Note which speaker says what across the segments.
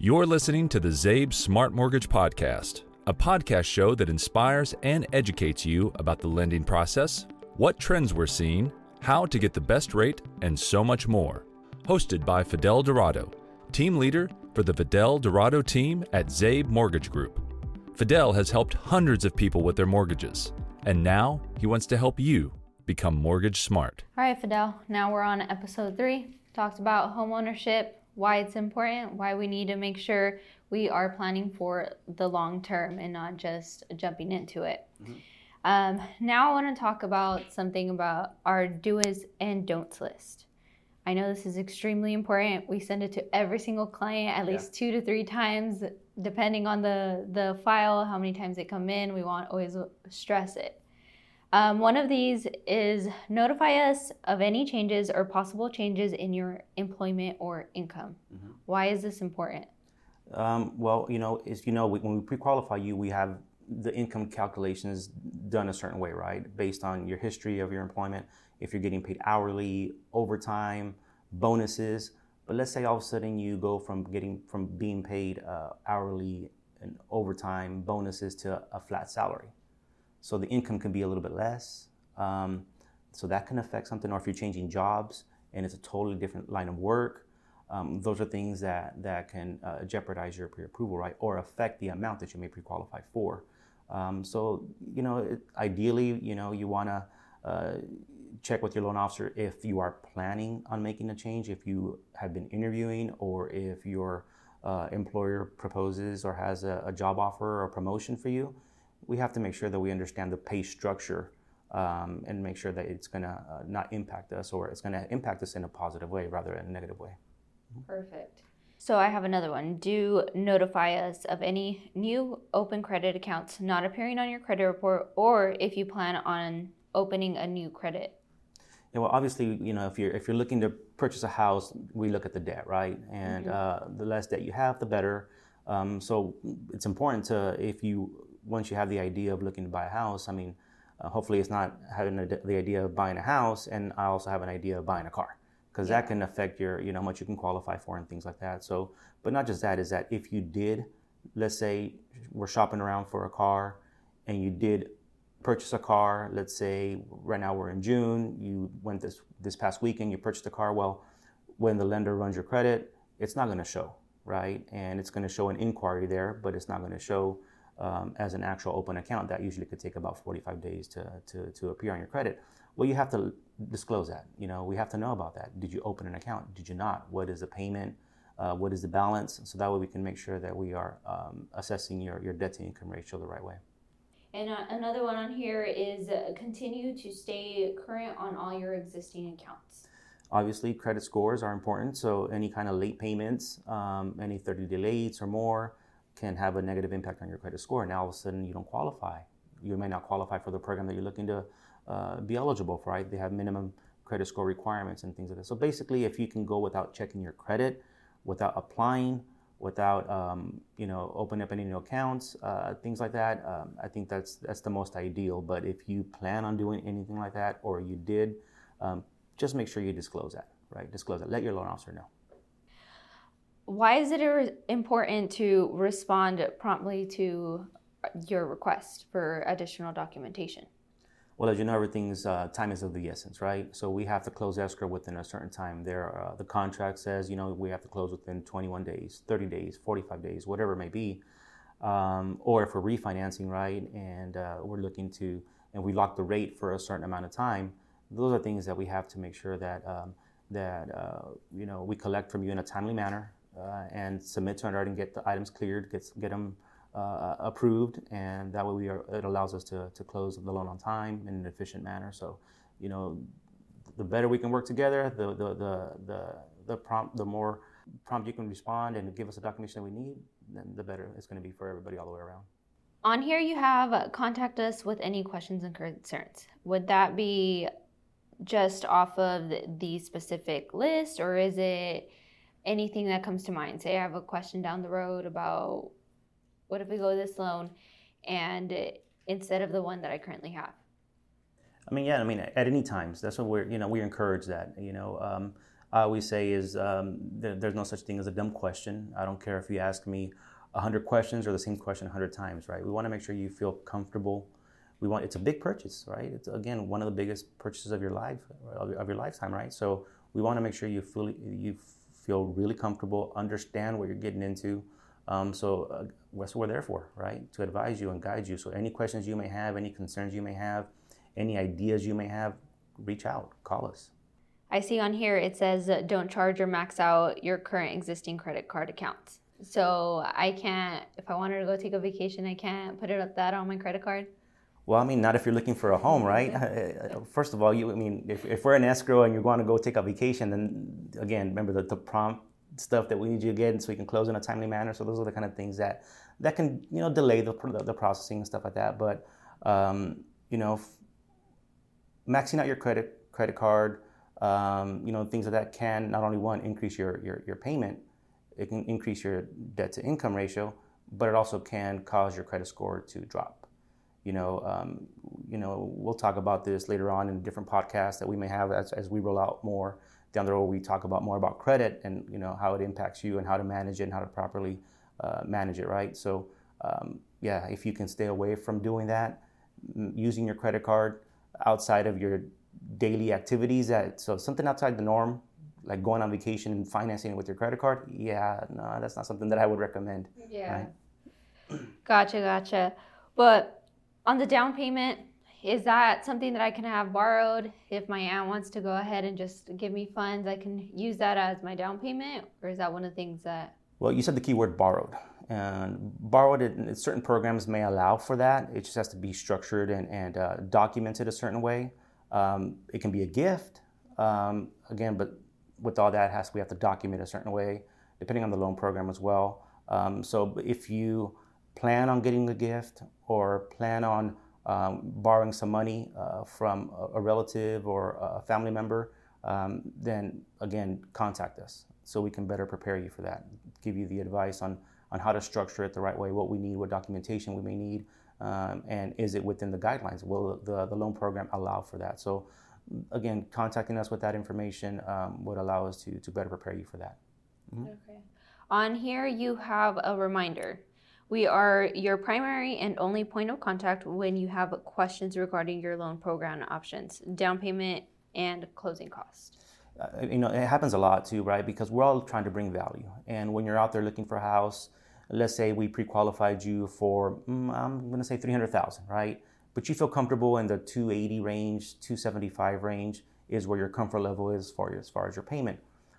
Speaker 1: You're listening to the Zabe Smart Mortgage Podcast, a podcast show that inspires and educates you about the lending process, what trends we're seeing, how to get the best rate, and so much more. Hosted by Fidel Dorado, team leader for the Fidel Dorado team at Zabe Mortgage Group. Fidel has helped hundreds of people with their mortgages, and now he wants to help you become mortgage smart.
Speaker 2: All right, Fidel, now we're on episode 3. Talked about homeownership, why it's important, why we need to make sure we are planning for the long term and not just jumping into it. Now I want to talk about something about our do's and don'ts list. I know this is extremely important. We send it to every single client at least 2 to 3 times, depending on the file, how many times they come in. We want to always stress it. One of these is notify us of any changes or possible changes in your employment or income. Why is this important?
Speaker 3: Well, when we pre-qualify you, we have the income calculations done a certain way, right? Based on your history of your employment, if you're getting paid hourly, overtime, bonuses. But let's say all of a sudden you go from being paid hourly and overtime bonuses to a flat salary. So the income can be a little bit less. So that can affect something. Or if you're changing jobs and it's a totally different line of work, those are things that can jeopardize your pre-approval, right? Or affect the amount that you may pre-qualify for. Ideally, you want to check with your loan officer if you are planning on making a change, if you have been interviewing, or if your employer proposes or has a job offer or promotion for you. We have to make sure that we understand the pay structure and make sure that it's going to not impact us, or it's going to impact us in a positive way rather than a negative way.
Speaker 2: Perfect. So I have another one. Do notify us of any new open credit accounts not appearing on your credit report, or if you plan on opening a new credit.
Speaker 3: Yeah, well, obviously, if you're looking to purchase a house, we look at the debt, right? And the less debt you have, the better. So it's important once you have the idea of looking to buy a house, hopefully it's not having the idea of buying a house and I also have an idea of buying a car, because that can affect your, how much you can qualify for and things like that. So, but not just that, is that if you did, let's say we're shopping around for a car and you did purchase a car, let's say right now we're in June, you went this past weekend, you purchased a car, well, when the lender runs your credit, it's not going to show, right? And it's going to show an inquiry there, but it's not going to show as an actual open account. That usually could take about 45 days to appear on your credit. Well, you have to disclose that. We have to know about that. Did you open an account? Did you not? What is the payment? What is the balance? So that way we can make sure that we are assessing your debt to income ratio the right way.
Speaker 2: And another one on here is continue to stay current on all your existing accounts.
Speaker 3: Obviously, credit scores are important. So any kind of late payments, any 30-day lates or more, can have a negative impact on your credit score. Now all of a sudden you don't qualify. You may not qualify for the program that you're looking to be eligible for, right? They have minimum credit score requirements and things like that. So basically, if you can go without checking your credit, without applying, without opening up any new accounts, things like that, I think that's the most ideal. But if you plan on doing anything like that, or you did, just make sure you disclose that, right? Disclose that. Let your loan officer know.
Speaker 2: Why is it important to respond promptly to your request for additional documentation?
Speaker 3: Well, as you know, everything's time is of the essence, right? So we have to close escrow within a certain time. The contract says, we have to close within 21 days, 30 days, 45 days, whatever it may be. Or if we're refinancing, right, and we're looking to, and we lock the rate for a certain amount of time, those are things that we have to make sure that we collect from you in a timely manner. And submit to underwriting, get the items cleared, get them approved, and that way it allows us to close the loan on time in an efficient manner. So, the better we can work together, the more prompt you can respond and give us the documentation that we need, then the better it's going to be for everybody all the way around.
Speaker 2: On here you have contact us with any questions and concerns. Would that be just off of the specific list, or is it anything that comes to mind? Say I have a question down the road about what if we go this loan and instead of the one that I currently have.
Speaker 3: At any time. So that's what we encourage that. I always say is there's no such thing as a dumb question. I don't care if you ask me 100 questions or the same question 100 times, right? We want to make sure you feel comfortable. It's a big purchase, right? It's, again, one of the biggest purchases of your life, of your lifetime, right? So we want to make sure you feel really comfortable, understand what you're getting into. That's what we're there for, right? To advise you and guide you. So any questions you may have, any concerns you may have, any ideas you may have, reach out, call us.
Speaker 2: I see on here it says don't charge or max out your current existing credit card accounts. So I can't, if I wanted to go take a vacation, I can't put that on my credit card?
Speaker 3: Well, I mean, not if you're looking for a home, right? First of all, if we're in escrow and you're going to go take a vacation, then again, remember the prompt stuff that we need you to get so we can close in a timely manner. So those are the kind of things that can, delay the processing and stuff like that. But, maxing out your credit card, things like that can not only increase your payment, it can increase your debt to income ratio, but it also can cause your credit score to drop. We'll talk about this later on in different podcasts that we may have as we roll out more down the road. We talk about more about credit and how it impacts you and how to manage it and how to properly manage it, right? So if you can stay away from doing that, using your credit card outside of your daily activities, so something outside the norm, like going on vacation and financing it with your credit card, no, that's not something that I would recommend.
Speaker 2: Yeah.
Speaker 3: Right?
Speaker 2: Gotcha. But on the down payment, is that something that I can have borrowed? If my aunt wants to go ahead and just give me funds, I can use that as my down payment? Or is that one of the things that...
Speaker 3: Well, you said the key word borrowed. And borrowed, certain programs may allow for that. It just has to be structured and documented a certain way. It can be a gift, again, but with all that, we have to document a certain way, depending on the loan program as well. So if you plan on getting a gift or plan on borrowing some money from a relative or a family member, then again, contact us so we can better prepare you for that, give you the advice on how to structure it the right way, what we need, what documentation we may need, and is it within the guidelines? Will the loan program allow for that? So again, contacting us with that information would allow us to better prepare you for that. Mm-hmm.
Speaker 2: Okay. On here, you have a reminder. We are your primary and only point of contact when you have questions regarding your loan program options, down payment, and closing costs.
Speaker 3: It happens a lot too, right? Because we're all trying to bring value. And when you're out there looking for a house, let's say we pre-qualified you for, I'm going to say $300,000, right? But you feel comfortable in the $280 range, $275 range is where your comfort level is as far as your payment.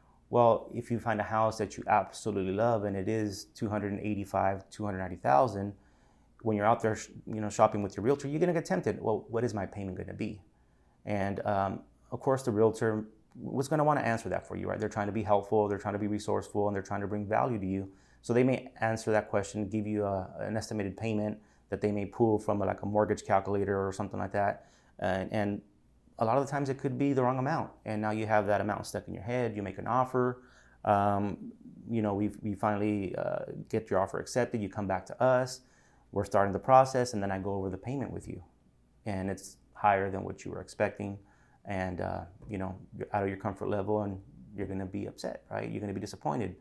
Speaker 3: Well, if you find a house that you absolutely love and it is $285,000, $290,000, when you're out there, shopping with your realtor, you're going to get tempted. Well, what is my payment going to be? And of course, the realtor was going to want to answer that for you, right? They're trying to be helpful, they're trying to be resourceful, and they're trying to bring value to you. So they may answer that question, give you an estimated payment that they may pull from like a mortgage calculator or something like that, and a lot of the times it could be the wrong amount, and now you have that amount stuck in your head. You make an offer, we finally get your offer accepted. You come back to us, we're starting the process, and then I go over the payment with you, and it's higher than what you were expecting, and you're out of your comfort level, and you're going to be upset, right? You're going to be disappointed,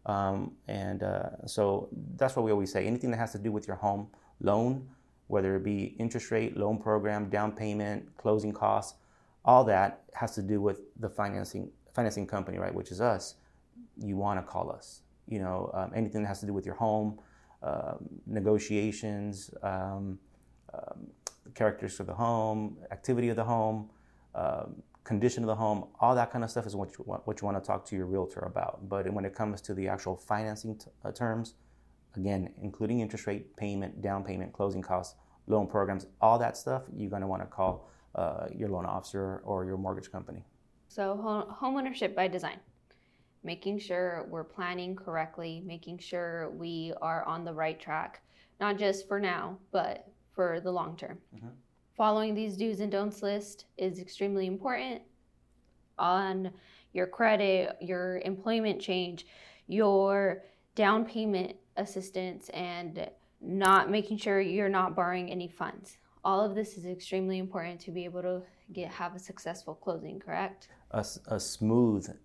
Speaker 3: so that's what we always say. Anything that has to do with your home loan, whether it be interest rate, loan program, down payment, closing costs, all that has to do with the financing company, right? Which is us. You want to call us. Anything that has to do with your home, negotiations, characteristics of the home, activity of the home, condition of the home, all that kind of stuff is what you want to talk to your realtor about. But when it comes to the actual financing terms, again, including interest rate, payment, down payment, closing costs, loan programs, all that stuff, you're going to want to call your loan officer or your mortgage company.
Speaker 2: So homeownership by design, making sure we're planning correctly, making sure we are on the right track, not just for now, but for the long term. Mm-hmm. Following these do's and don'ts list is extremely important on your credit, your employment change, your down payment assistance, and not making sure you're not borrowing any funds. All of this is extremely important to be able to have a successful closing, correct?
Speaker 3: A smooth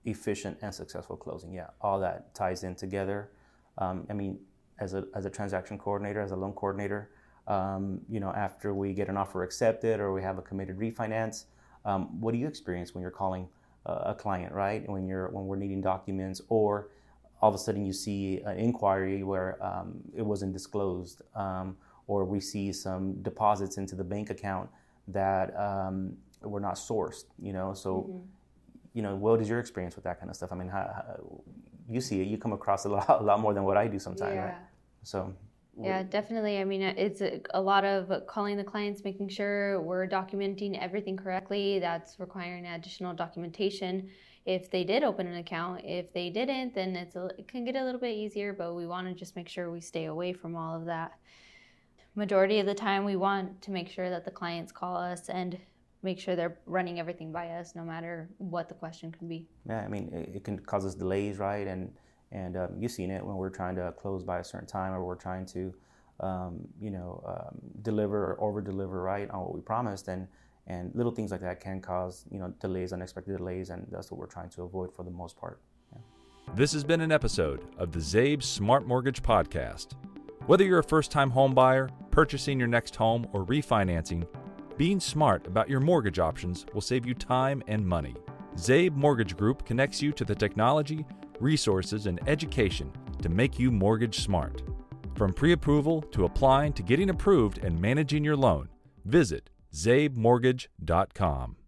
Speaker 3: efficient and successful closing. Yeah, all that ties in together. I mean, as a transaction coordinator, as a loan coordinator, after we get an offer accepted or we have a committed refinance, what do you experience when you're calling a client, right? When we're needing documents, or all of a sudden you see an inquiry where it wasn't disclosed, or we see some deposits into the bank account that were not sourced, so, what is your experience with that kind of stuff? I mean, how you see it, you come across a lot more than what I do sometimes, right? So.
Speaker 2: Yeah, definitely. I mean, it's a lot of calling the clients, making sure we're documenting everything correctly. That's requiring additional documentation if they did open an account. If they didn't, then it can get a little bit easier, but we want to just make sure we stay away from all of that. Majority of the time, we want to make sure that the clients call us and make sure they're running everything by us, no matter what the question could be.
Speaker 3: Yeah, I mean, it can cause us delays, right? And you've seen it when we're trying to close by a certain time, or we're trying to, deliver or over-deliver, right, on what we promised, and little things like that can cause, delays, unexpected delays, and that's what we're trying to avoid for the most part. Yeah.
Speaker 1: This has been an episode of the Zabe Smart Mortgage Podcast. Whether you're a first-time home buyer, purchasing your next home, or refinancing, being smart about your mortgage options will save you time and money. Zabe Mortgage Group connects you to the technology, resources, and education to make you mortgage smart. From pre-approval to applying to getting approved and managing your loan, visit zabemortgage.com.